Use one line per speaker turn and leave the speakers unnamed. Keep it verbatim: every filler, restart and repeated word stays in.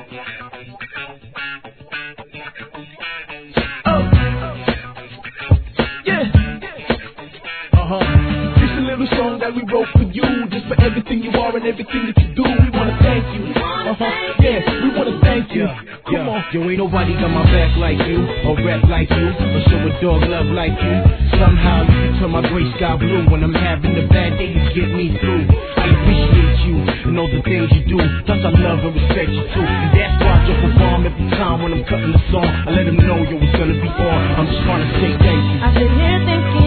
Oh, yeah. Uh-huh. Just a little song that we wrote for you, just for everything you are and everything that you do. We wanna thank you. Uh-huh. Yeah, we wanna thank you. Come on.
Yo, ain't nobody got my back like you, or rap like you, or show a dog love like you. Somehow you turn my gray sky blue. When I'm having a bad day, you get me through. I appreciate you and all the things you do. Plus I love and respect you too. And that's why I drop a bomb every time when I'm cutting the song. I let them know yo, it's gonna be on. I'm just trying to say thank you.
I've been here thinking